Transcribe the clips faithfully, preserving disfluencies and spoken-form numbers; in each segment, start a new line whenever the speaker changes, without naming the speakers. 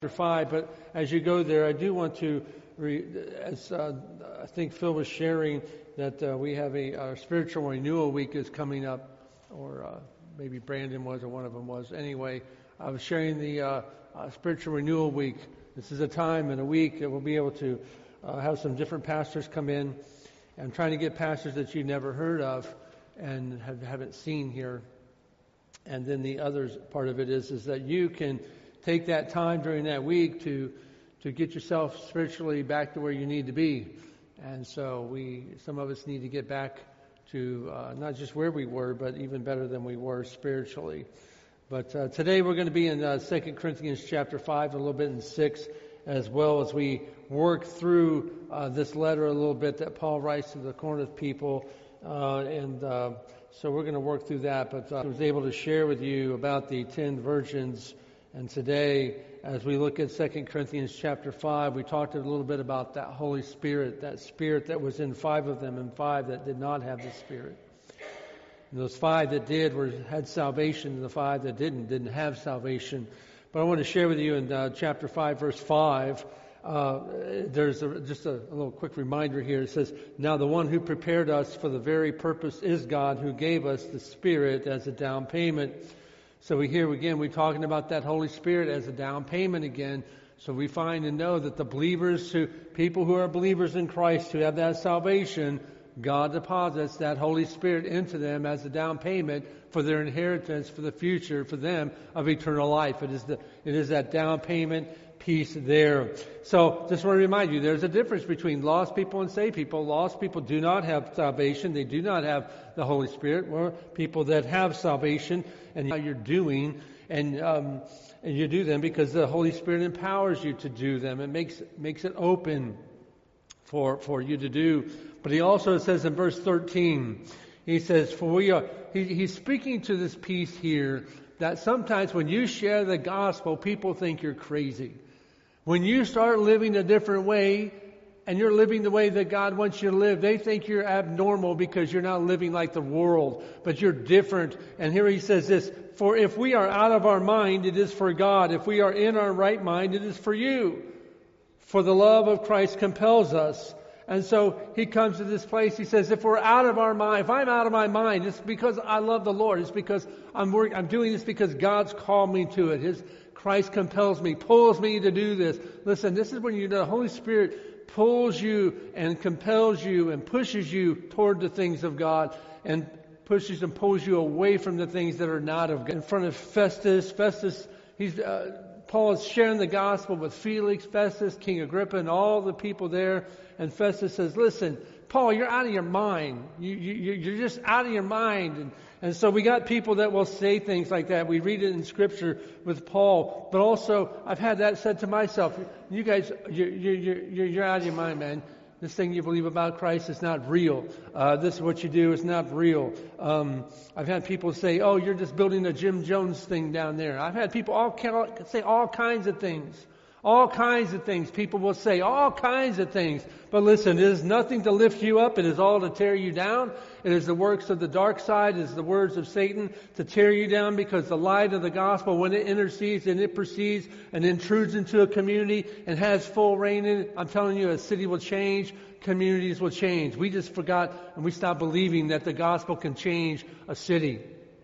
five, but as you go there, I do want to, re, as uh, I think Phil was sharing, that uh, we have a our spiritual renewal week is coming up, or uh, maybe Brandon was, or one of them was. Anyway, I was sharing the uh, uh, spiritual renewal week. This is a time and a week that we'll be able to uh, have some different pastors come in, and trying to get pastors that you've never heard of and have, haven't seen here. And then the other part of it is is that you can take that time during that week to to get yourself spiritually back to where you need to be. And so we, some of us need to get back to uh, not just where we were, but even better than we were spiritually. But uh, today we're going to be in uh, Second Corinthians chapter five, a little bit in six, as well as we work through uh, this letter a little bit that Paul writes to the Corinth people. Uh, and uh, so we're going to work through that. But uh, I was able to share with you about the ten virgins. And today, as we look at Second Corinthians chapter five, we talked a little bit about that Holy Spirit, that Spirit that was in five of them and five that did not have the Spirit. And those five that did were had salvation, and the five that didn't, didn't have salvation. But I want to share with you in uh, chapter five, verse five, uh, there's a, just a, a little quick reminder here. It says, "Now the one who prepared us for the very purpose is God, who gave us the Spirit as a down payment." So we hear again, we're talking about that Holy Spirit as a down payment again. So we find and know that the believers, who people who are believers in Christ, who have that salvation, God deposits that Holy Spirit into them as a down payment for their inheritance, for the future, for them of eternal life. It is the it is that down payment piece there. So just want to remind you, there's a difference between lost people and saved people. Lost people do not have salvation. They do not have the Holy Spirit. Or people that have salvation, and how you're doing, and um, and you do them because the Holy Spirit empowers you to do them. It makes makes it open for for you to do. But he also says in verse thirteen, he says, "For we are." He, he's speaking to this piece here that sometimes when you share the gospel, people think you're crazy. When you start living a different way, and you're living the way that God wants you to live, they think you're abnormal because you're not living like the world, but you're different. And here he says this, "For if we are out of our mind, it is for God. If we are in our right mind, it is for you. For the love of Christ compels us." And so he comes to this place, he says, if we're out of our mind, if I'm out of my mind, it's because I love the Lord. It's because I'm working, I'm doing this because God's called me to it. His Christ compels me, pulls me to do this. Listen, this is when you know the Holy Spirit pulls you and compels you and pushes you toward the things of God, and pushes and pulls you away from the things that are not of God. In front of Festus, Festus, he's uh, Paul is sharing the gospel with Felix, Festus, King Agrippa, and all the people there. And Festus says, "Listen, Paul, you're out of your mind. You, you, you're just out of your mind." And, and so we got people that will say things like that. We read it in Scripture with Paul. But also, I've had that said to myself. You guys, you're, you're, you're, you're out of your mind, man. This thing you believe about Christ is not real. Uh, this is what you do is not real. Um, I've had people say, "Oh, you're just building a Jim Jones thing down there." I've had people all say all kinds of things. All kinds of things. People will say all kinds of things. But listen, it is nothing to lift you up. It is all to tear you down. It is the works of the dark side. It is the words of Satan to tear you down, because the light of the gospel, when it intercedes and it proceeds and intrudes into a community and has full reign in it, I'm telling you, a city will change. Communities will change. We just forgot and we stopped believing that the gospel can change a city.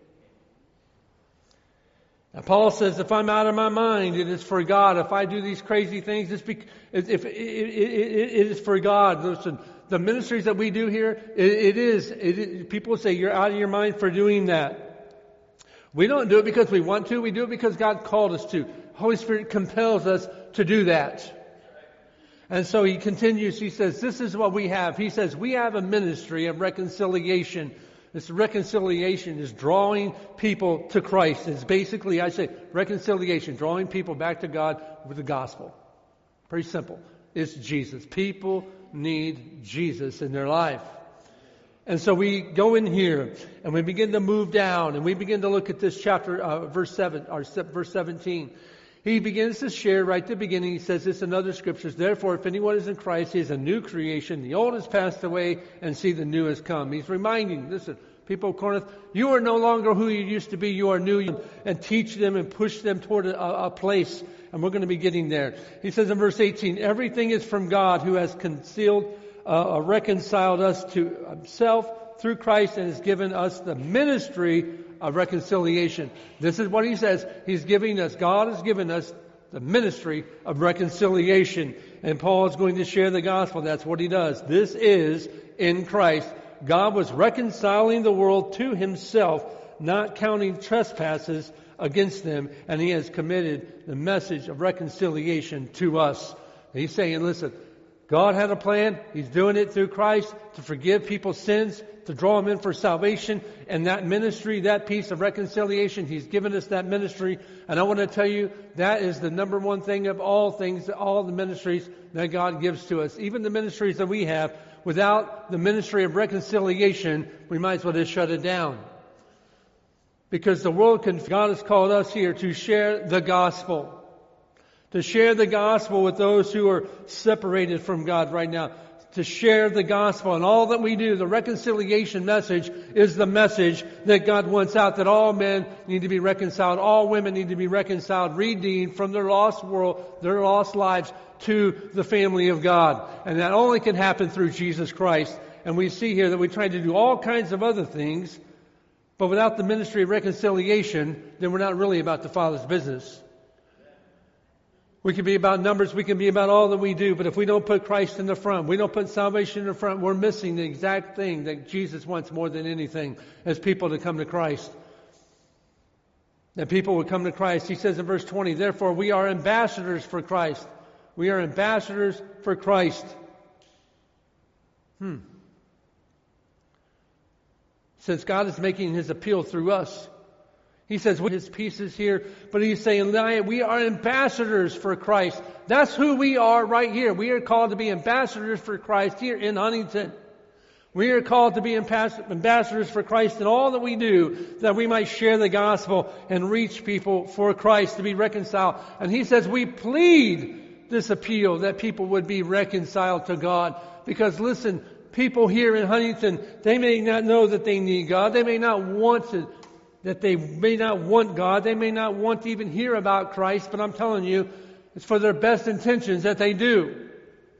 And Paul says, if I'm out of my mind, it is for God. If I do these crazy things, it's be, if, if, it, it, it is for God. Listen, the ministries that we do here, it, it is. It is. People say you're out of your mind for doing that. We don't do it because we want to. We do it because God called us to. Holy Spirit compels us to do that. And so he continues. He says, this is what we have. He says, we have a ministry of reconciliation. This reconciliation is drawing people to Christ. It's basically, I say, reconciliation, drawing people back to God with the gospel. Pretty simple. It's Jesus. People need Jesus in their life. And so we go in here and we begin to move down and we begin to look at this chapter, uh, verse seven, or verse seventeen. He begins to share right at the beginning. He says this in other scriptures. Therefore, if anyone is in Christ, he is a new creation. The old has passed away, and see, the new has come. He's reminding, listen, people of Corinth, you are no longer who you used to be. You are new. And teach them and push them toward a, a place and we're going to be getting there. He says in verse eighteen, everything is from God who has concealed, uh, reconciled us to himself through Christ and has given us the ministry of reconciliation. This is what he says. He's giving us, God has given us the ministry of reconciliation. And Paul is going to share the gospel. That's what he does. This is in Christ. God was reconciling the world to himself, not counting trespasses against them, and he has committed the message of reconciliation to us. And he's saying, listen, God had a plan. He's doing it through Christ to forgive people's sins, to draw them in for salvation. And that ministry, that piece of reconciliation, he's given us that ministry. And I want to tell you, that is the number one thing of all things, all the ministries that God gives to us. Even the ministries that we have, without the ministry of reconciliation, we might as well just shut it down. Because the world can, God has called us here to share the gospel. To share the gospel with those who are separated from God right now. To share the gospel and all that we do. The reconciliation message is the message that God wants out. That all men need to be reconciled. All women need to be reconciled, redeemed from their lost world, their lost lives to the family of God. And that only can happen through Jesus Christ. And we see here that we try to do all kinds of other things. But without the ministry of reconciliation, then we're not really about the Father's business. We can be about numbers, we can be about all that we do, but if we don't put Christ in the front, we don't put salvation in the front, we're missing the exact thing that Jesus wants more than anything, as people to come to Christ. That people would come to Christ. He says in verse twenty, therefore we are ambassadors for Christ. We are ambassadors for Christ. Hmm. Since God is making his appeal through us, he says his peace is here, but he's saying we are ambassadors for Christ. That's who we are right here. We are called to be ambassadors for Christ here in Huntington. We are called to be ambassadors for Christ in all that we do, that we might share the gospel and reach people for Christ to be reconciled. And he says we plead this appeal that people would be reconciled to God. Because listen, people here in Huntington, they may not know that they need God. They may not want to, that they may not want God. They may not want to even hear about Christ. But I'm telling you, it's for their best intentions that they do.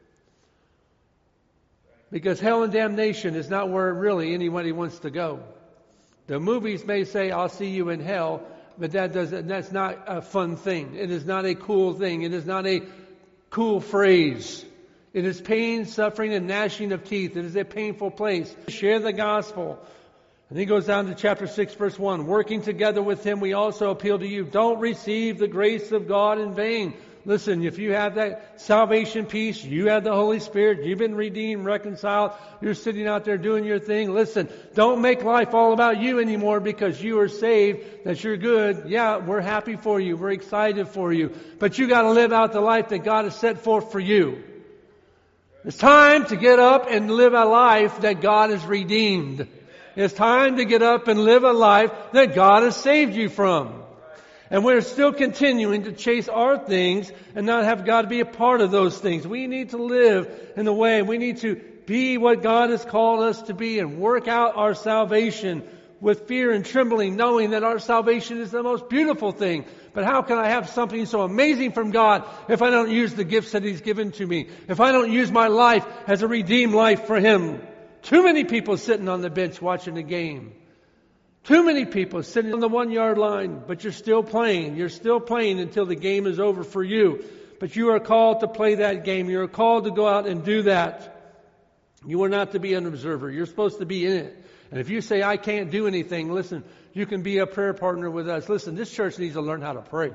Because hell and damnation is not where really anybody wants to go. The movies may say, I'll see you in hell, but that doesn't, that's not a fun thing. It is not a cool thing. It is not a cool phrase. It is pain, suffering, and gnashing of teeth. It is a painful place. Share the gospel. And he goes down to chapter six, verse one. Working together with him, we also appeal to you. Don't receive the grace of God in vain. Listen, if you have that salvation piece, you have the Holy Spirit, you've been redeemed, reconciled, you're sitting out there doing your thing. Listen, don't make life all about you anymore because you are saved, that you're good. Yeah, we're happy for you. We're excited for you. But you got to live out the life that God has set forth for you. It's time to get up and live a life that God has redeemed. It's time to get up and live a life that God has saved you from. And we're still continuing to chase our things and not have God be a part of those things. We need to live in the way. We need to be what God has called us to be and work out our salvation with fear and trembling, knowing that our salvation is the most beautiful thing. But how can I have something so amazing from God if I don't use the gifts that He's given to me? If I don't use my life as a redeemed life for Him? Too many people sitting on the bench watching the game. Too many people sitting on the one yard line, but you're still playing. You're still playing until the game is over for you. But you are called to play that game. You are called to go out and do that. You are not to be an observer. You're supposed to be in it. And if you say, I can't do anything, listen, you can be a prayer partner with us. Listen, this church needs to learn how to pray.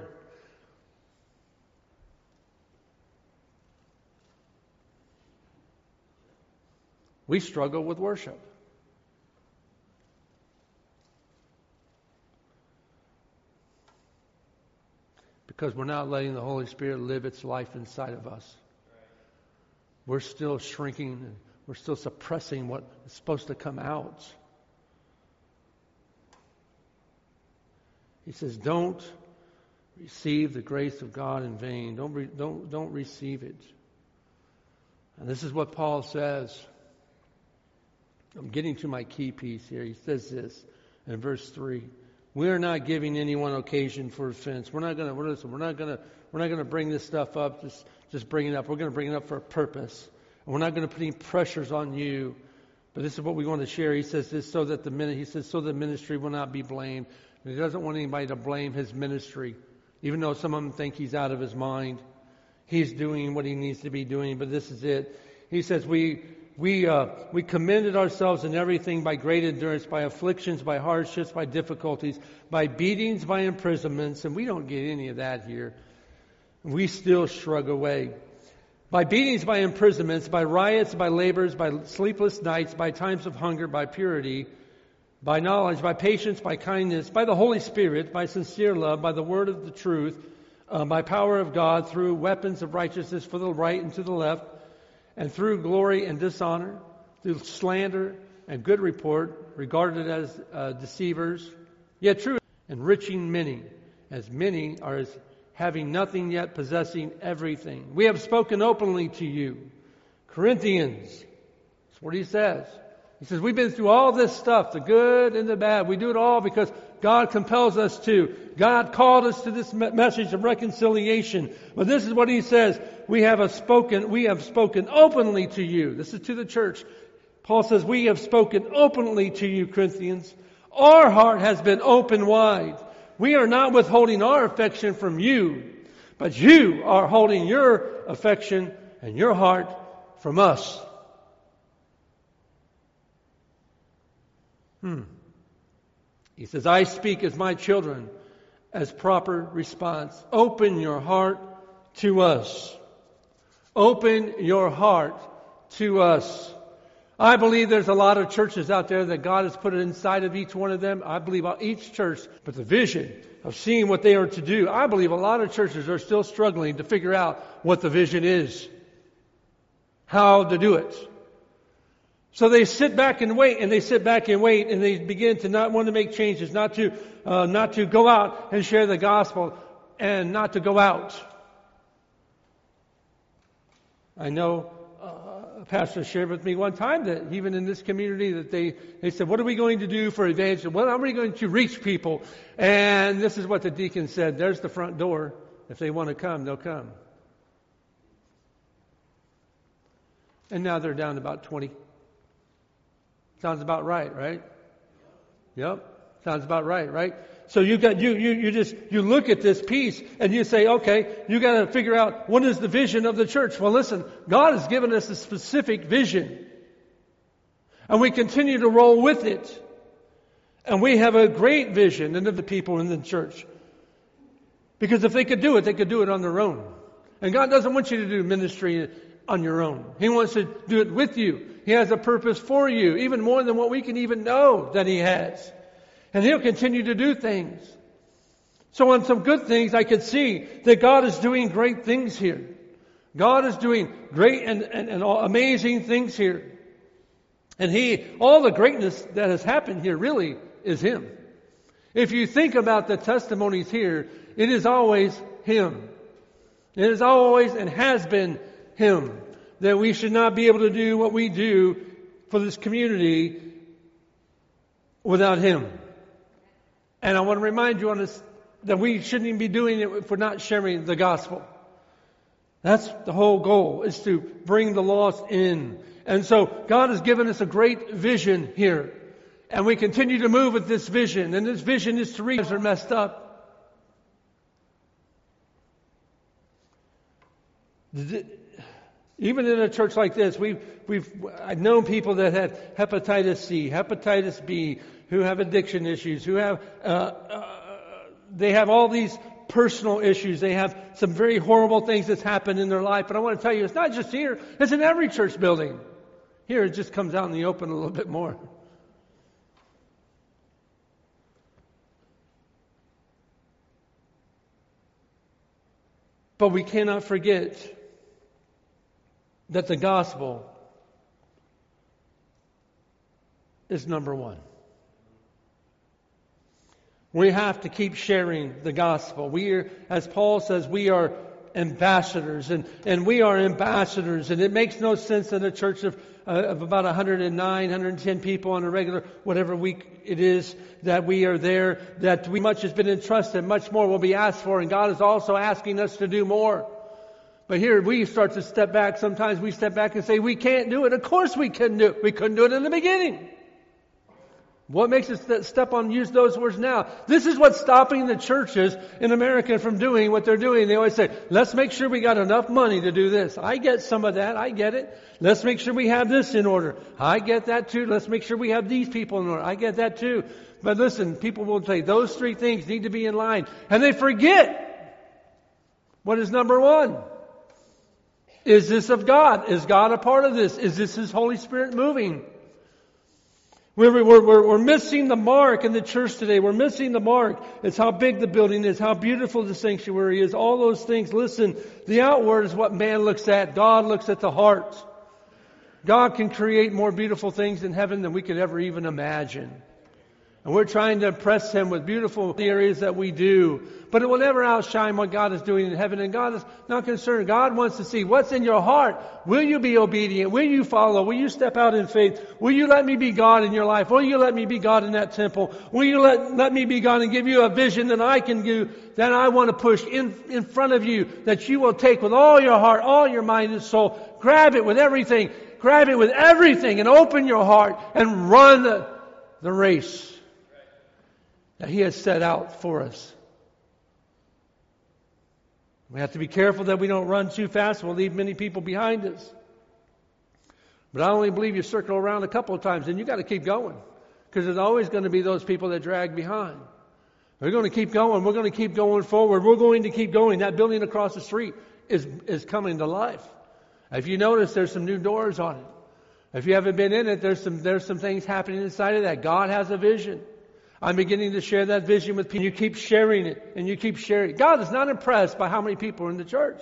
We struggle with worship. Because we're not letting the Holy Spirit live its life inside of us. We're still shrinking and we're still suppressing what is supposed to come out. He says, don't receive the grace of God in vain. Don't, re- don't, don't receive it. And this is what Paul says. I'm getting to my key piece here. He says this in verse three. We are not giving anyone occasion for offense. We're not going to listen. We're not going to we're not going to bring this stuff up, just, just bring it up. We're going to bring it up for a purpose. And we're not going to put any pressures on you. But this is what we want to share. He says this so that the min- he says so the ministry will not be blamed. And he doesn't want anybody to blame his ministry, even though some of them think he's out of his mind. He's doing what he needs to be doing, but this is it. He says we we uh, we commended ourselves in everything by great endurance, by afflictions, by hardships, by difficulties, by beatings, by imprisonments, and we don't get any of that here. We still shrug away. By beatings, by imprisonments, by riots, by labors, by sleepless nights, by times of hunger, by purity, by knowledge, by patience, by kindness, by the Holy Spirit, by sincere love, by the word of the truth, uh, by power of God, through weapons of righteousness for the right and to the left, and through glory and dishonor, through slander and good report, regarded as uh, deceivers, yet true, enriching many, as many are as having nothing yet possessing everything. We have spoken openly to you. Corinthians, that's what he says. He says, we've been through all this stuff, the good and the bad. We do it all because God compels us to. God called us to this message of reconciliation. But this is what he says. We have a spoken, we have spoken openly to you. This is to the church. Paul says, we have spoken openly to you, Corinthians. Our heart has been open wide. We are not withholding our affection from you, but you are holding your affection and your heart from us. Hmm. He says, I speak as my children, as proper response. Open your heart to us. Open your heart to us. I believe there's a lot of churches out there that God has put inside of each one of them. I believe each church, but the vision of seeing what they are to do, I believe a lot of churches are still struggling to figure out what the vision is, how to do it. So they sit back and wait, and they sit back and wait, and they begin to not want to make changes, not to uh, not to go out and share the gospel, and not to go out. I know uh, a pastor shared with me one time that even in this community that they, they said, what are we going to do for evangelism? Well, how are we going to reach people? And this is what the deacon said, there's the front door. If they want to come, they'll come. And now they're down to about twenty. Sounds about right, right? Yep. Sounds about right, right? So you got you you you just you look at this piece and you say, okay, you got to figure out what is the vision of the church. Well, listen, God has given us a specific vision, and we continue to roll with it. And we have a great vision into the people in the church, because if they could do it, they could do it on their own. And God doesn't want you to do ministry on your own. He wants to do it with you. He has a purpose for you, even more than what we can even know that He has. And He'll continue to do things. So on some good things, I can see that God is doing great things here. God is doing great and, and, and amazing things here. And He, all the greatness that has happened here really is Him. If you think about the testimonies here, it is always Him. It is always and has been Him. That we should not be able to do what we do for this community without Him. And I want to remind you on this that we shouldn't even be doing it if we're not sharing the gospel. That's the whole goal, is to bring the lost in. And so God has given us a great vision here. And we continue to move with this vision. And this vision is to reach those who are messed up. Even in a church like this, we've, we've, I've known people that had hepatitis C, hepatitis B, who have addiction issues, who have, uh, uh, they have all these personal issues. They have some very horrible things that's happened in their life. But I want to tell you, it's not just here. It's in every church building. Here, it just comes out in the open a little bit more. But we cannot forget that the gospel is number one. We have to keep sharing the gospel. We are, as Paul says, we are ambassadors, and, and we are ambassadors, and it makes no sense in a church of, uh, of about one hundred nine, one hundred ten people on a regular, whatever week it is that we are there, that we much has been entrusted, much more will be asked for, and God is also asking us to do more. But here we start to step back. Sometimes we step back and say, we can't do it. Of course we couldn't do it. We couldn't do it in the beginning. What makes us step on and use those words now? This is what's stopping the churches in America from doing what they're doing. They always say, let's make sure we got enough money to do this. I get some of that. I get it. Let's make sure we have this in order. I get that too. Let's make sure we have these people in order. I get that too. But listen, people will say those three things need to be in line. And they forget what is number one. Is this of God? Is God a part of this? Is this His Holy Spirit moving? We're, we're, we're, we're missing the mark in the church today. We're missing the mark. It's how big the building is, how beautiful the sanctuary is, all those things. Listen, the outward is what man looks at. God looks at the heart. God can create more beautiful things in heaven than we could ever even imagine. And we're trying to impress Him with beautiful areas that we do. But it will never outshine what God is doing in heaven. And God is not concerned. God wants to see what's in your heart. Will you be obedient? Will you follow? Will you step out in faith? Will you let me be God in your life? Will you let me be God in that temple? Will you let, let me be God and give you a vision that I can do, that I want to push in, in front of you, that you will take with all your heart, all your mind and soul. Grab it with everything. Grab it with everything and open your heart and run the, the race that He has set out for us. We have to be careful that we don't run too fast. We'll leave many people behind us. But I only believe you circle around a couple of times and you got to keep going. Because there's always going to be those people that drag behind. We're going to keep going. We're going to keep going forward. We're going to keep going. That building across the street is, is coming to life. If you notice, there's some new doors on it. If you haven't been in it, there's some, there's some things happening inside of that. God has a vision. I'm beginning to share that vision with people. You keep sharing it and you keep sharing it. God is not impressed by how many people are in the church.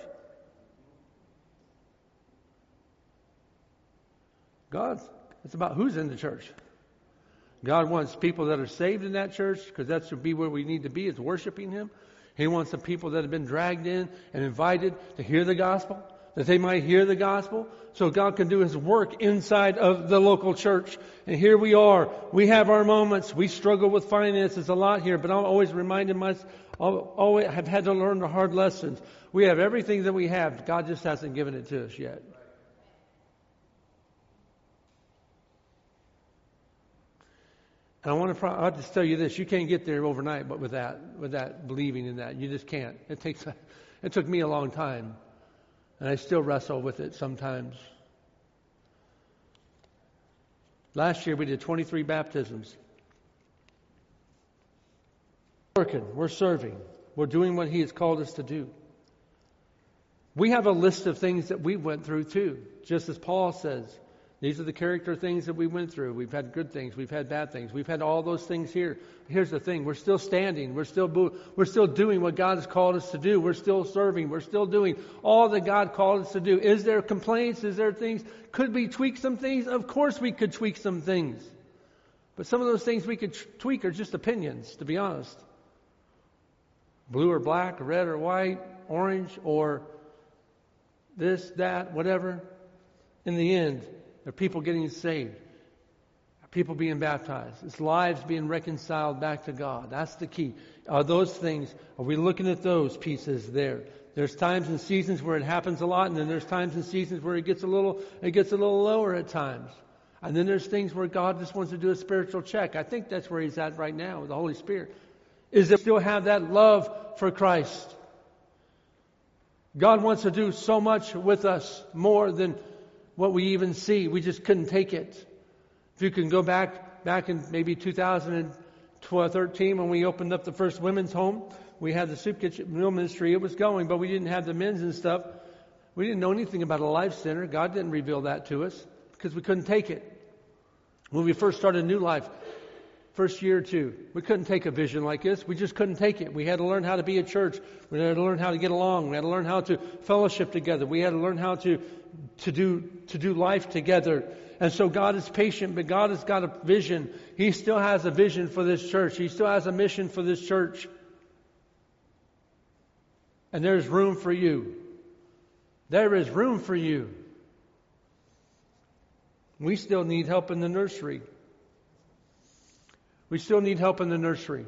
God, it's about who's in the church. God wants people that are saved in that church, because that should be where we need to be, is worshiping Him. He wants the people that have been dragged in and invited to hear the gospel, that they might hear the gospel, so God can do His work inside of the local church. And here we are. We have our moments. We struggle with finances a lot here, but I'm always reminding myself, I always have had to learn the hard lessons. We have everything that we have. God just hasn't given it to us yet. And I want to, I'll just tell you this: you can't get there overnight, but with that, with that believing in that, you just can't. It takes, it took me a long time. And I still wrestle with it sometimes. Last year we did twenty-three baptisms. We're working, we're serving, we're doing what He has called us to do. We have a list of things that we went through too. Just as Paul says, these are the character things that we went through. We've had good things, we've had bad things, we've had all those things here. Here's the thing: we're still standing, we're still we're still doing what God has called us to do. We're still serving, we're still doing all that God called us to do. Is there complaints? Is there things? Could we tweak some things? Of course we could tweak some things. But some of those things we could tweak are just opinions, to be honest. Blue or black, red or white, orange or this, that, whatever. In the end, there are people getting saved. People being baptized. It's lives being reconciled back to God. That's the key. Are those things, are we looking at those pieces there? There's times and seasons where it happens a lot, and then there's times and seasons where it gets a little, it gets a little lower at times. And then there's things where God just wants to do a spiritual check. I think that's where He's at right now with the Holy Spirit. Is that we still have that love for Christ. God wants to do so much with us, more than what we even see. We just couldn't take it. If you can go back, back in maybe two thousand thirteen when we opened up the first women's home, we had the soup kitchen meal ministry. It was going, but we didn't have the men's and stuff. We didn't know anything about a life center. God didn't reveal that to us because we couldn't take it. When we first started New Life, first year or two, we couldn't take a vision like this. We just couldn't take it. We had to learn how to be a church. We had to learn how to get along. We had to learn how to fellowship together. We had to learn how to to do to do life together. And so God is patient, but God has got a vision. He still has a vision for this church. He still has a mission for this church. And there's room for you. There is room for you. We still need help in the nursery. We still need help in the nursery.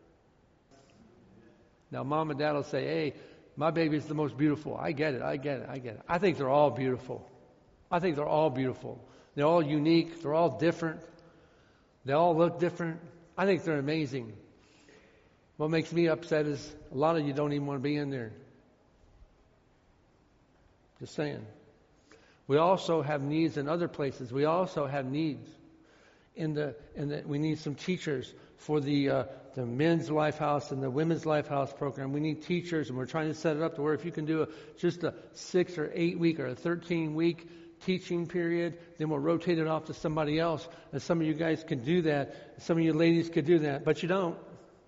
Now, mom and dad will say, hey, my baby's the most beautiful. I get it, I get it, I get it. I think they're all beautiful. I think they're all beautiful. They're all unique. They're all different. They all look different. I think they're amazing. What makes me upset is a lot of you don't even want to be in there. Just saying. We also have needs in other places. We also have needs in the in the. We need some teachers for the uh, the men's life house and the women's life house program. We need teachers, and we're trying to set it up to where if you can do a, just a six or eight week or a thirteen week teaching period, then we'll rotate it off to somebody else. And some of you guys can do that. Some of you ladies could do that, but you don't.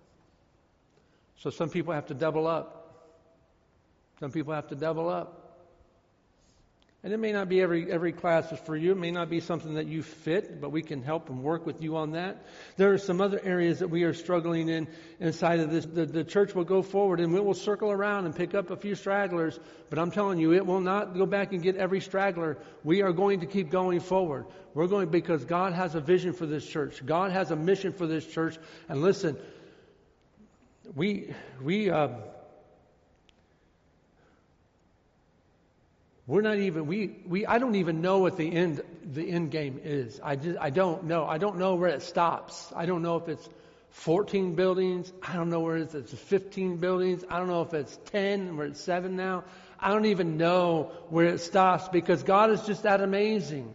So some people have to double up. Some people have to double up. And it may not be every every class is for you. It may not be something that you fit, but we can help and work with you on that. There are some other areas that we are struggling in inside of this. The, the church will go forward and we will circle around and pick up a few stragglers. But I'm telling you, it will not go back and get every straggler. We are going to keep going forward. We're going because God has a vision for this church. God has a mission for this church. And listen, we we. Uh, We're not even, we, we, I don't even know what the end, the end game is. I just, I don't know. I don't know where it stops. I don't know if it's fourteen buildings. I don't know where it's, it's fifteen buildings. I don't know if it's ten, where it's seven now. I don't even know where it stops because God is just that amazing.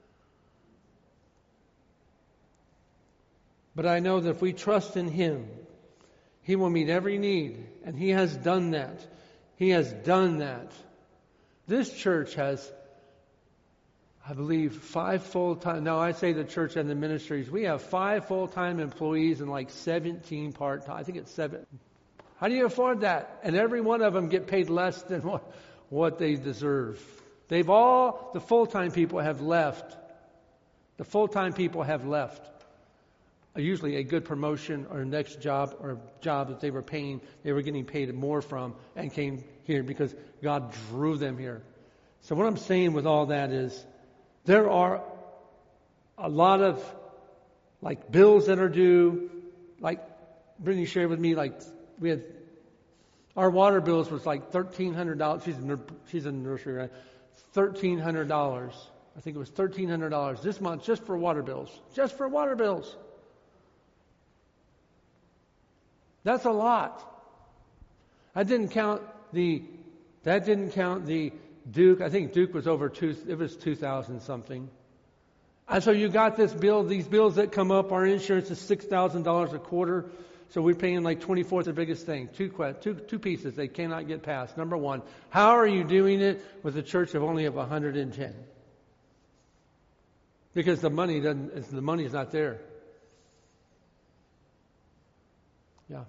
But I know that if we trust in Him, He will meet every need. And He has done that. He has done that. This church has, I believe, five full-time, no, I say the church and the ministries, we have five full-time employees and like seventeen part-time. I think it's seven. How do you afford that? And every one of them get paid less than what, what they deserve. They've all, the full-time people have left. The full-time people have left. Usually a good promotion or a next job or a job that they were paying, they were getting paid more from and came here because God drew them here. So what I'm saying with all that is there are a lot of like bills that are due. Like Brittany shared with me, like we had our water bills was like thirteen hundred dollars. She's in, she's in the nursery, right? thirteen hundred dollars. I think it was thirteen hundred dollars this month just for water bills. Just for water bills. That's a lot. I didn't count the, that didn't count the Duke. I think Duke was over two, it was two thousand something. And so you got this bill, these bills that come up, our insurance is six thousand dollars a quarter. So we're paying like twenty-four, the biggest thing. Two, two, two pieces they cannot get past. Number one, how are you doing it with a church of only of one hundred ten? Because the money doesn't, the money is not there. Yeah.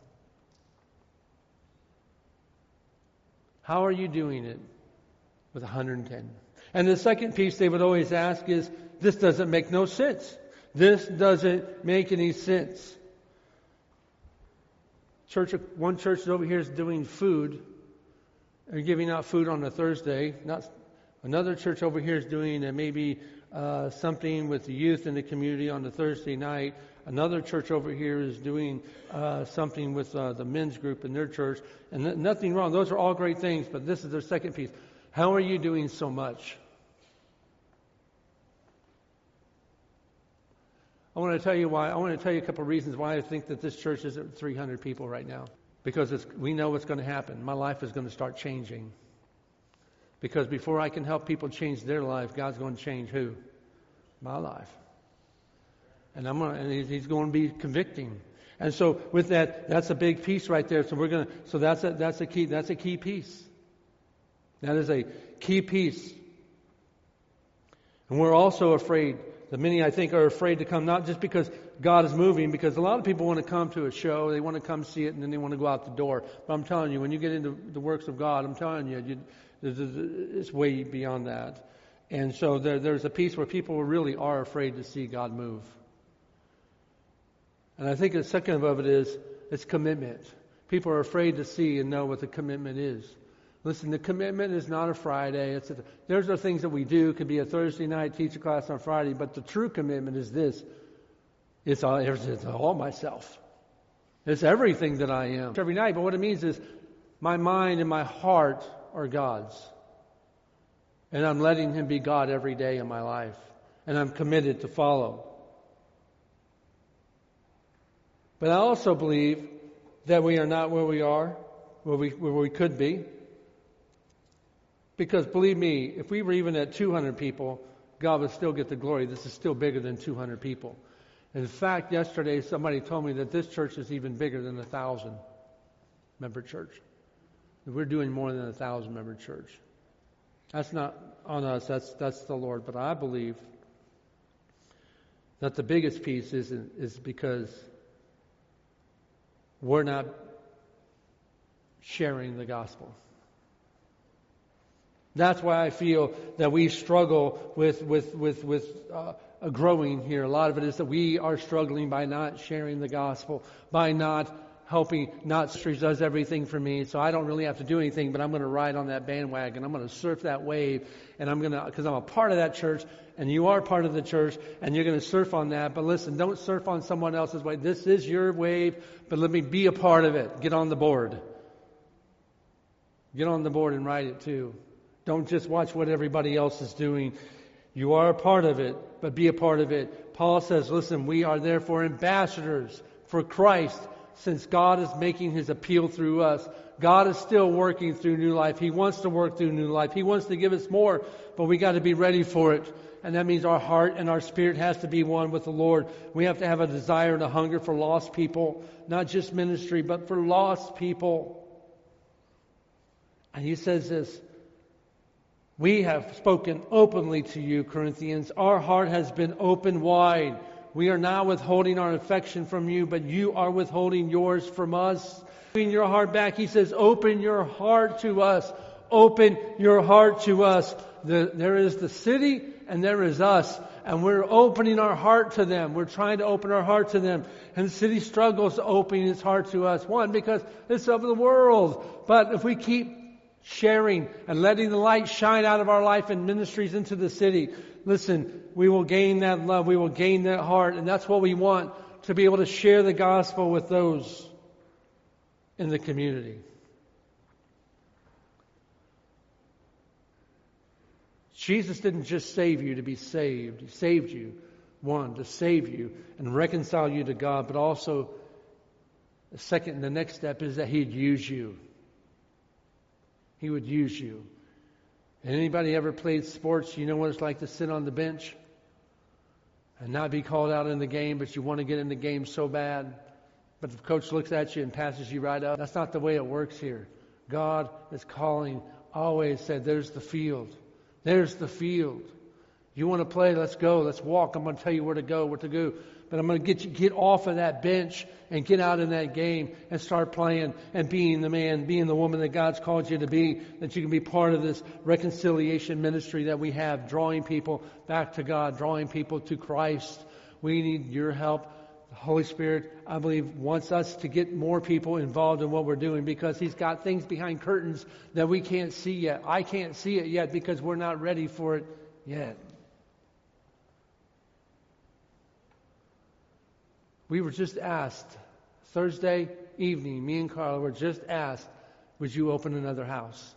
How are you doing it with one hundred ten? And the second piece they would always ask is, this doesn't make no sense. This doesn't make any sense. Church, one church over here is doing food. They're giving out food on a Thursday. Not another church over here is doing uh, maybe uh, something with the youth in the community on the Thursday night. Another church over here is doing uh, something with uh, the men's group in their church. And th- nothing wrong. Those are all great things, but this is their second piece. How are you doing so much? I want to tell you why. I want to tell you a couple of reasons why I think that this church is at three hundred people right now. Because it's, we know what's going to happen. My life is going to start changing. Because before I can help people change their life, God's going to change who? My life. And I'm gonna, and He's going to be convicting. And so with that, that's a big piece right there. So we're going to, so that's a, that's a key, that's a key piece. That is a key piece. And we're also afraid, the many I think are afraid to come, not just because God is moving, because a lot of people want to come to a show, they want to come see it, and then they want to go out the door. But I'm telling you, when you get into the works of God, I'm telling you, you it's way beyond that. And so there, there's a piece where people really are afraid to see God move. And I think the second of it is, it's commitment. People are afraid to see and know what the commitment is. Listen, the commitment is not a Friday. It's a, there's are things that we do. It could be a Thursday night teacher class on Friday, but the true commitment is this. It's all, it's all myself. It's everything that I am. Every night, but what it means is my mind and my heart are God's. And I'm letting Him be God every day in my life. And I'm committed to follow. But I also believe that we are not where we are, where we, where we could be. Because believe me, if we were even at two hundred people, God would still get the glory. This is still bigger than two hundred people. In fact, yesterday somebody told me that this church is even bigger than a thousand member church. We're doing more than a thousand member church. That's not on us, that's that's the Lord. But I believe that the biggest piece is, is because we're not sharing the gospel. That's why I feel that we struggle with with with with uh, a growing here. A lot of it is that we are struggling by not sharing the gospel, by not helping. Not Streets does everything for me, so I don't really have to do anything. But I'm going to ride on that bandwagon. I'm going to surf that wave, and I'm going to because I'm a part of that church, and you are part of the church, and you're going to surf on that. But listen, don't surf on someone else's wave. This is your wave, but let me be a part of it. Get on the board. Get on the board and ride it too. Don't just watch what everybody else is doing. You are a part of it, but be a part of it. Paul says, listen, we are therefore ambassadors for Christ, since God is making His appeal through us. God is still working through New Life. He wants to work through New Life. He wants to give us more, but we got to be ready for it. And that means our heart and our spirit has to be one with the Lord. We have to have a desire and a hunger for lost people, not just ministry, but for lost people. And he says this, we have spoken openly to you, Corinthians. Our heart has been opened wide. We are now withholding our affection from you, but you are withholding yours from us. Open your heart back. He says, open your heart to us. Open your heart to us. The, there is the city and there is us. And we're opening our heart to them. We're trying to open our heart to them. And the city struggles opening its heart to us. One, because it's of the world. But if we keep sharing and letting the light shine out of our life and ministries into the city, listen, we will gain that love, we will gain that heart, and that's what we want, to be able to share the gospel with those in the community. Jesus didn't just save you to be saved. He saved you, one, to save you and reconcile you to God, but also the second, the next step is that He'd use you. He would use you. And anybody ever played sports, you know what it's like to sit on the bench and not be called out in the game, but you want to get in the game so bad. But the coach looks at you and passes you right up. That's not the way it works here. God is calling, always said, there's the field. There's the field. You want to play? Let's go. Let's walk. I'm going to tell you where to go, what to do. But I'm going to get you get off of that bench and get out in that game and start playing and being the man, being the woman that God's called you to be, that you can be part of this reconciliation ministry that we have, drawing people back to God, drawing people to Christ. We need your help. The Holy Spirit, I believe, wants us to get more people involved in what we're doing because He's got things behind curtains that we can't see yet. I can't see it yet because we're not ready for it yet. We were just asked, Thursday evening, me and Carla were just asked, would you open another house?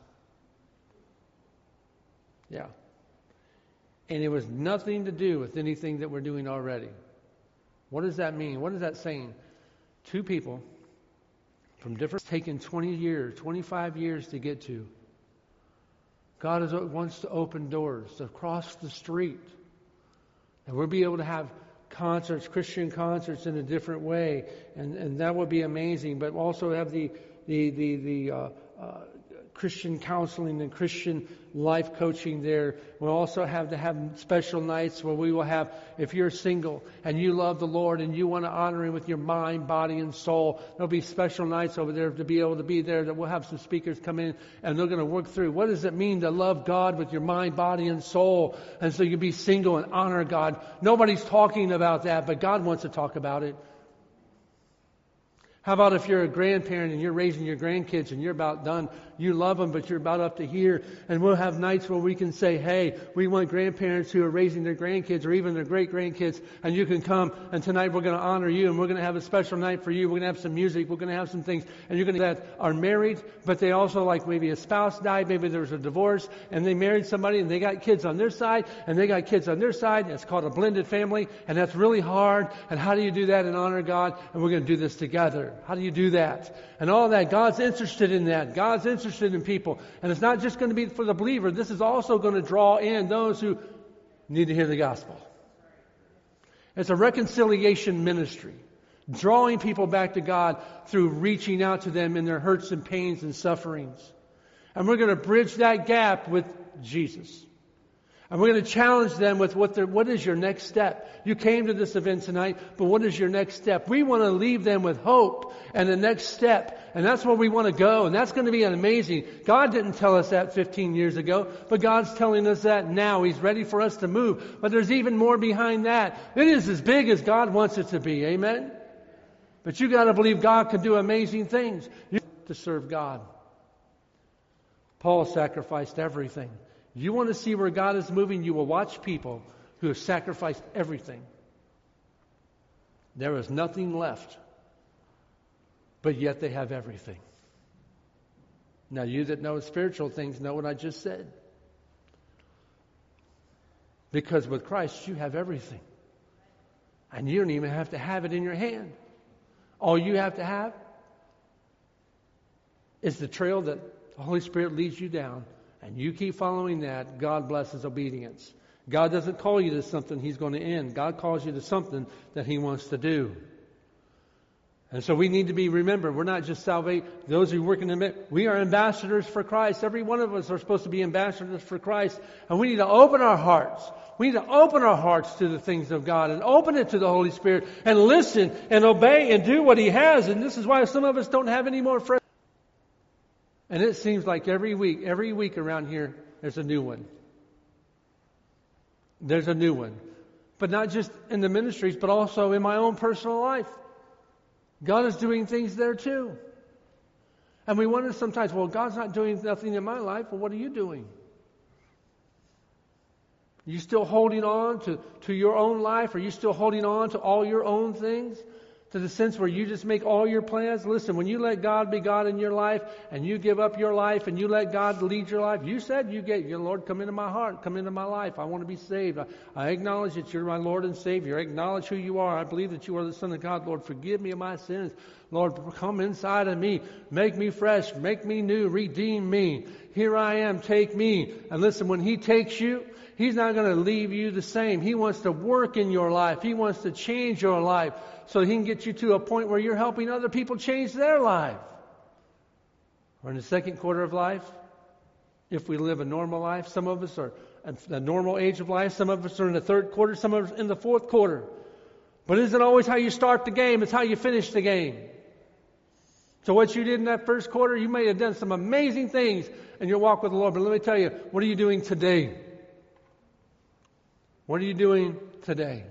Yeah. And it was nothing to do with anything that we're doing already. What does that mean? What is that saying? Two people from different, taken twenty years, twenty-five years to get to. God is, wants to open doors across the street. And we'll be able to have concerts, Christian concerts in a different way, and and that would be amazing. But also have the the the the uh, uh, Christian counseling and Christian life coaching there. We'll also have to have special nights where we will have, if you're single and you love the Lord and you want to honor Him with your mind, body, and soul, there'll be special nights over there to be able to be there, that we'll have some speakers come in and they're going to work through what does it mean to love God with your mind, body, and soul. And so you be single and honor God. Nobody's talking about that, but God wants to talk about it. How about if you're a grandparent and you're raising your grandkids and you're about done, you love them, but you're about up to here, and we'll have nights where we can say, hey, we want grandparents who are raising their grandkids or even their great-grandkids, and you can come, and tonight we're going to honor you, and we're going to have a special night for you. We're going to have some music. We're going to have some things, and you're going to that are married, but they also, like maybe a spouse died, maybe there was a divorce, and they married somebody, and they got kids on their side, and they got kids on their side. It's called a blended family, and that's really hard, and how do you do that and honor God? And we're going to do this together. How do you do that? And all that. God's interested in that. God's interested in people. And it's not just going to be for the believer. This is also going to draw in those who need to hear the gospel. It's a reconciliation ministry. Drawing people back to God through reaching out to them in their hurts and pains and sufferings. And we're going to bridge that gap with Jesus. And we're going to challenge them with what, what is your next step? You came to this event tonight, but what is your next step? We want to leave them with hope and the next step. And that's where we want to go. And that's going to be amazing. God didn't tell us that fifteen years ago, but God's telling us that now. He's ready for us to move. But there's even more behind that. It is as big as God wants it to be. Amen? But you got to believe God can do amazing things. You have to serve God. Paul sacrificed everything. You want to see where God is moving, you will watch people who have sacrificed everything. There is nothing left, but yet they have everything. Now, you that know spiritual things know what I just said. Because with Christ, you have everything. And you don't even have to have it in your hand. All you have to have is the trail that the Holy Spirit leads you down. And you keep following that, God blesses obedience. God doesn't call you to something He's going to end. God calls you to something that He wants to do. And so we need to be, remember, we're not just salvation. Those who work in the, we are ambassadors for Christ. Every one of us are supposed to be ambassadors for Christ. And we need to open our hearts. We need to open our hearts to the things of God and open it to the Holy Spirit and listen and obey and do what He has. And this is why some of us don't have any more friends. And it seems like every week, every week around here, there's a new one. There's a new one. But not just in the ministries, but also in my own personal life. God is doing things there too. And we wonder sometimes, well, God's not doing nothing in my life. Well, what are you doing? Are you still holding on to, to your own life? Are you still holding on to all your own things? To the sense where you just make all your plans? Listen, when you let God be God in your life and you give up your life and you let God lead your life, you said you get, your Lord, come into my heart, come into my life. I want to be saved. I, I acknowledge that you're my Lord and Savior. I acknowledge who you are. I believe that you are the Son of God. Lord, forgive me of my sins. Lord, come inside of me. Make me fresh. Make me new. Redeem me. Here I am. Take me. And listen, when He takes you, He's not going to leave you the same. He wants to work in your life. He wants to change your life so He can get you to a point where you're helping other people change their life. Or in the second quarter of life, if we live a normal life, some of us are at the normal age of life, some of us are in the third quarter, some of us in the fourth quarter. But it isn't always how you start the game, it's how you finish the game. So what you did in that first quarter, you may have done some amazing things in your walk with the Lord. But let me tell you, what are you doing today? What are you doing today?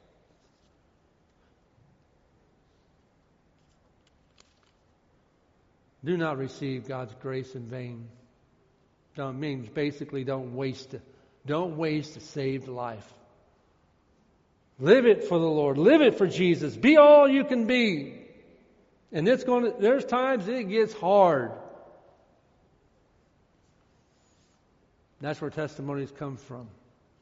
Do not receive God's grace in vain. Don't mean basically don't waste it. Don't waste a saved life. Live it for the Lord. Live it for Jesus. Be all you can be. And it's going to, there's times it gets hard. That's where testimonies come from.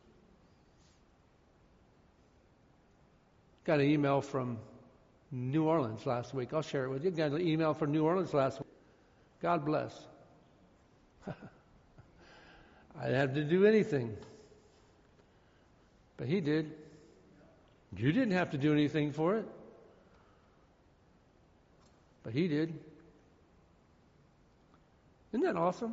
Got an email from New Orleans last week. I'll share it with you. Got an email from New Orleans last week. God bless. I didn't have to do anything. But He did. You didn't have to do anything for it. But He did. Isn't that awesome?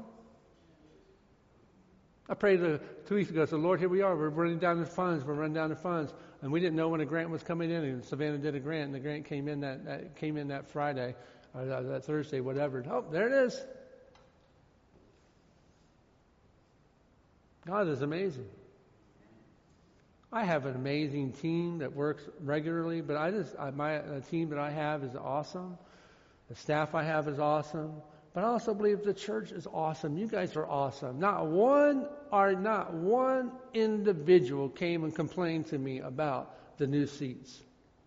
I prayed uh, two weeks ago. I said, Lord, here we are. We're running down the funds. We're running down the funds. And we didn't know when a grant was coming in. And Savannah did a grant. And the grant came in that, that came in that Friday. Or that, that Thursday, whatever. Oh, there it is. God is amazing. I have an amazing team that works regularly. But I just, I, my the team that I have is awesome. The staff I have is awesome. But I also believe the church is awesome. You guys are awesome. Not one or not one individual came and complained to me about the new seats.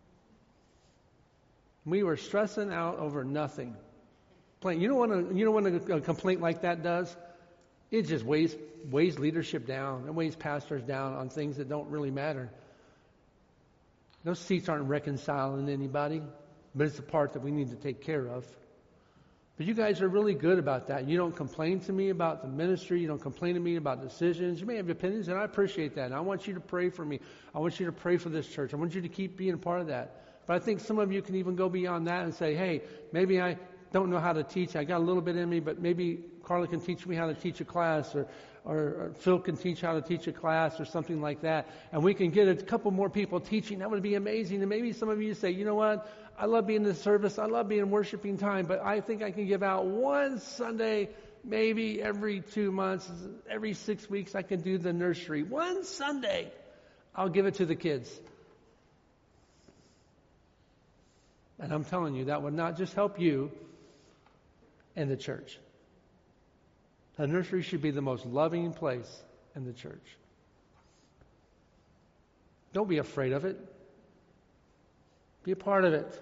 We were stressing out over nothing. You know what a, you know what a, a complaint like that does? It just weighs weighs leadership down. It weighs pastors down on things that don't really matter. Those seats aren't reconciling anybody, but it's the part that we need to take care of. But you guys are really good about that. You don't complain to me about the ministry. You don't complain to me about decisions. You may have opinions, and I appreciate that. And I want you to pray for me. I want you to pray for this church. I want you to keep being a part of that. But I think some of you can even go beyond that and say, hey, maybe I don't know how to teach. I got a little bit in me, but maybe Carla can teach me how to teach a class, or, or, or Phil can teach how to teach a class, or something like that. And we can get a couple more people teaching. That would be amazing. And maybe some of you say, you know what? I love being in the service. I love being in worshiping time, but I think I can give out one Sunday, maybe every two months, every six weeks I can do the nursery. One Sunday, I'll give it to the kids. And I'm telling you, that would not just help you and the church. The nursery should be the most loving place in the church. Don't be afraid of it. Be a part of it.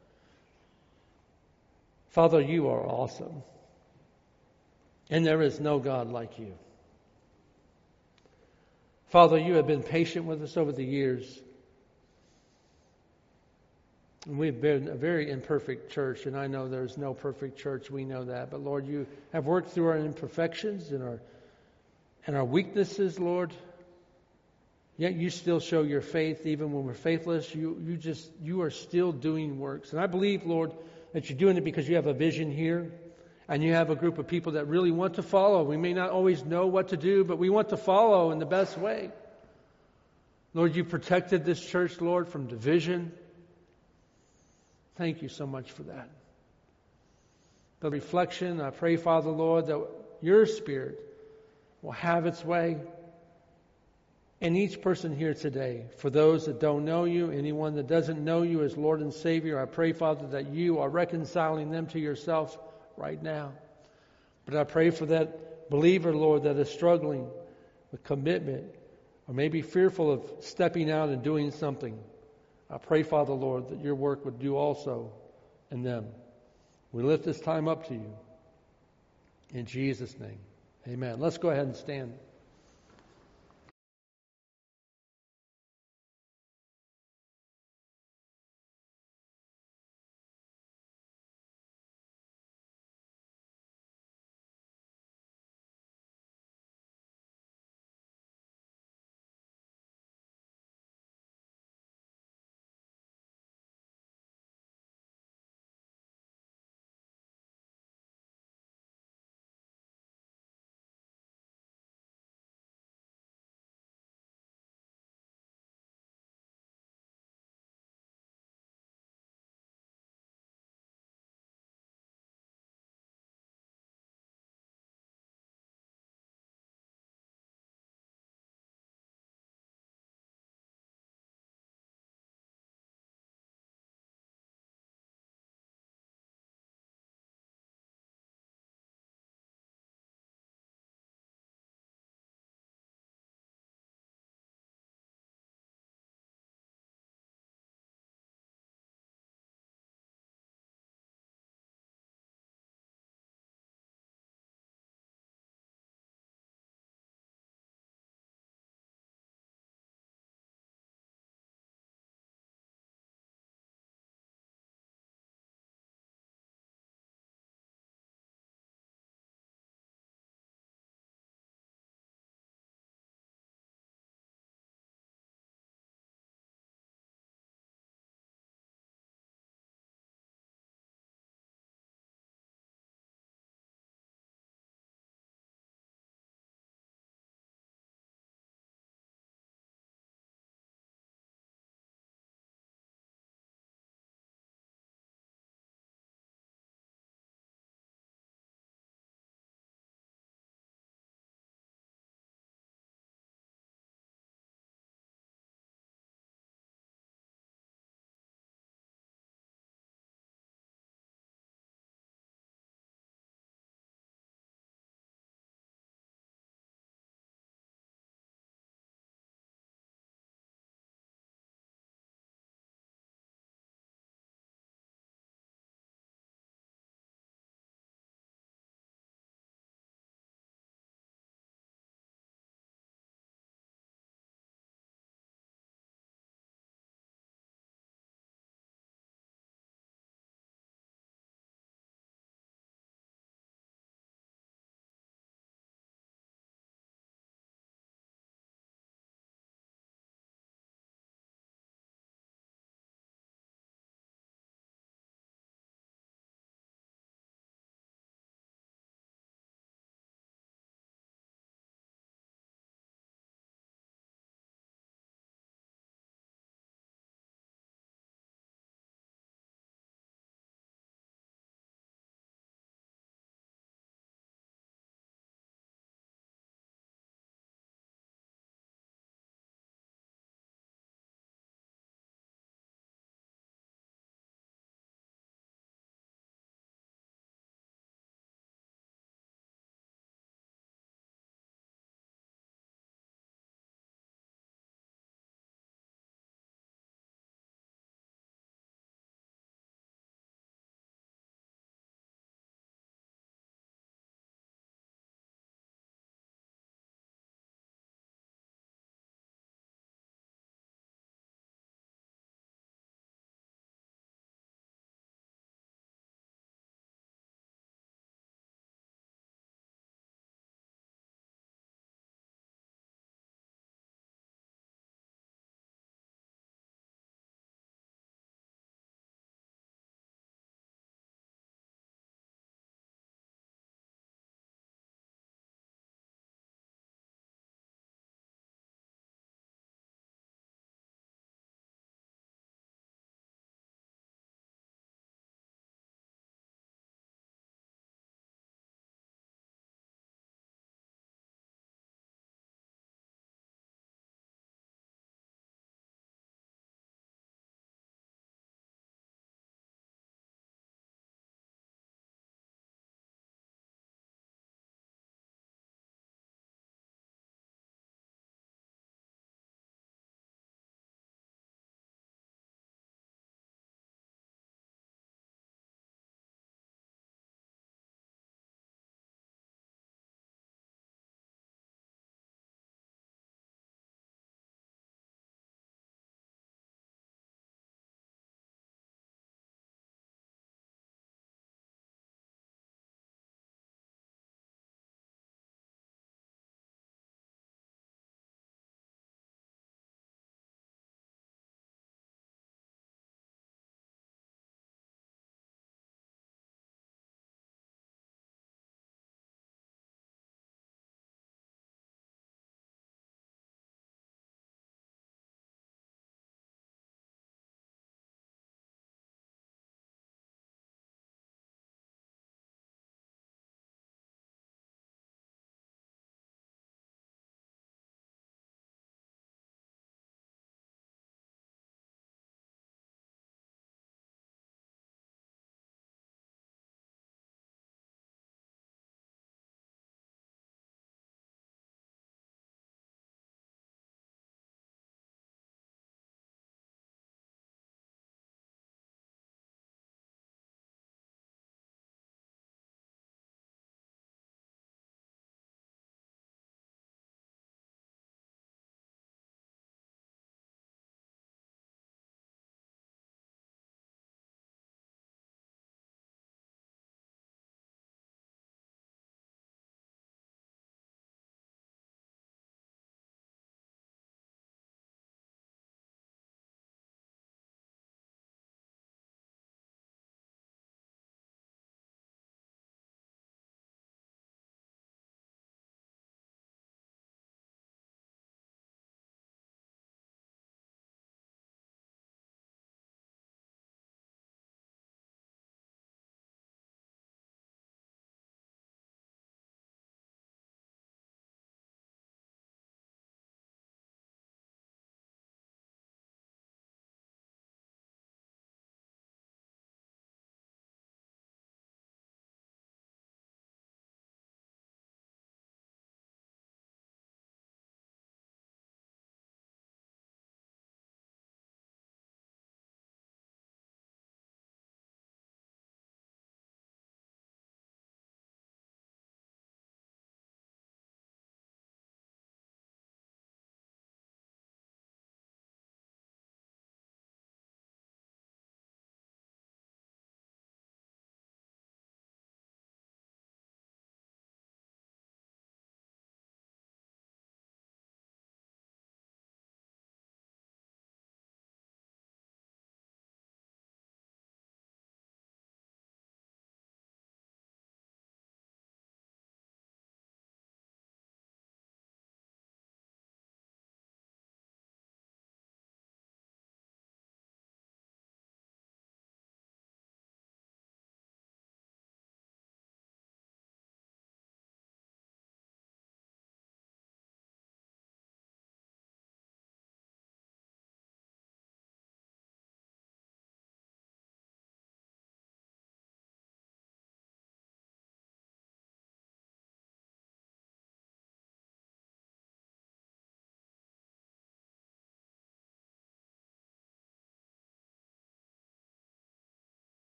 Father, you are awesome. And there is no God like you. Father, you have been patient with us over the years. And we've been a very imperfect church, and I know there's no perfect church. We know that. But Lord, you have worked through our imperfections and our and our weaknesses, Lord. Yet you still show your faith even when we're faithless. You you just you are still doing works. And I believe, Lord, that you're doing it because you have a vision here. And you have a group of people that really want to follow. We may not always know what to do, but we want to follow in the best way. Lord, you protected this church, Lord, from division. Thank you so much for that. The reflection, I pray, Father, Lord, that your Spirit will have its way in each person here today. For those that don't know you, anyone that doesn't know you as Lord and Savior, I pray, Father, that you are reconciling them to yourself right now. But I pray for that believer, Lord, that is struggling with commitment or maybe fearful of stepping out and doing something. I pray, Father, Lord, that your work would do also in them. We lift this time up to you. In Jesus' name, amen. Let's go ahead and stand.